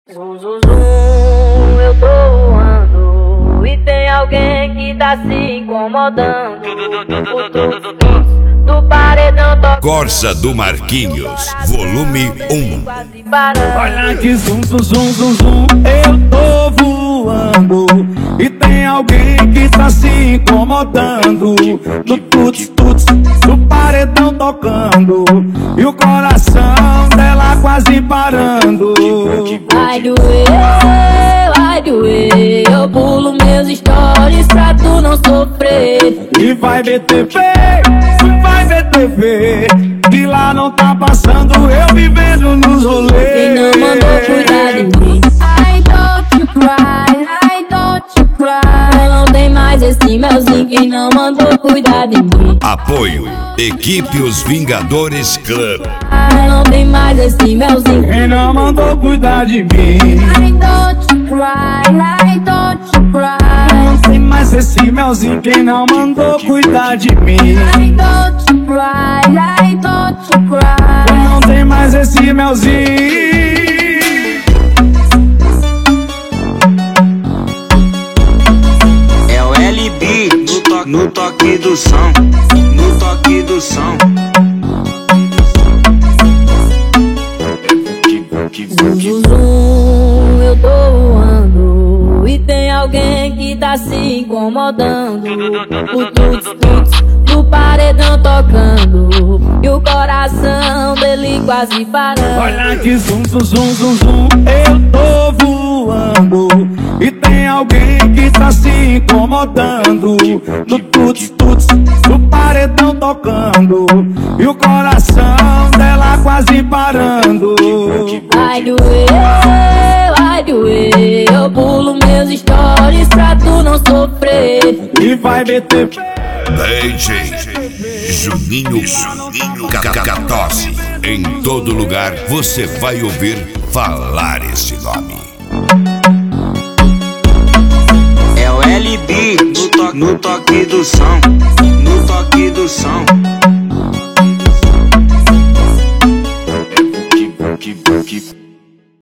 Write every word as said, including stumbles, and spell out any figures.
Zum, zum, zum, eu tô voando e tem alguém que tá se incomodando. O tuts, tuts do paredão toca. Corsa do Marquinhos, volume um. Olha que zum, zum, zum, zum, zum, eu tô voando e tem alguém que tá se incomodando. No tuts, tuts do paredão tocando e o coração dela quase parando. Vai doer, vai doer, eu pulo meus stories pra tu não sofrer. E vai B T V, vai B T V, que lá não tá passando eu vivendo nos rolês. Quem não mandou cuidar de mim? I don't you cry, I don't you cry. Não tem mais esse melzinho, quem não mandou cuidar de mim? Apoio, Equipe Os Vingadores Club. Não tem mais esse melzinho, quem não mandou cuidar de mim? I don't you cry, I don't you cry. Não tem mais esse melzinho, quem não mandou cuidar de mim? I don't you cry, I don't you cry. Não tem mais esse melzinho. É o L B no toque, no toque do som, no toque do som. Zum, zum, zum, eu tô voando e tem alguém que tá se incomodando. O tuts, tuts do paredão tocando e o coração dele quase parando. Olha que zum, zum, zum, zum, zum, eu tô voando e tem alguém que tá se incomodando. No tuts, tuts do paredão tocando e o coração dela quase parando. Vai doer, vai doer, eu pulo meus stories pra tu não sofrer. E vai B T V, D J Juninho, Juninho Catose. Em todo lugar você vai ouvir falar esse nome. É o L B no toque, no toque do som, no toque do som.